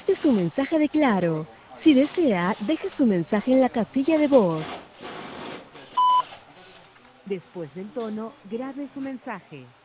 Este es un mensaje de Claro. Si desea, deje su mensaje en la casilla de voz. Después del tono, grabe su mensaje.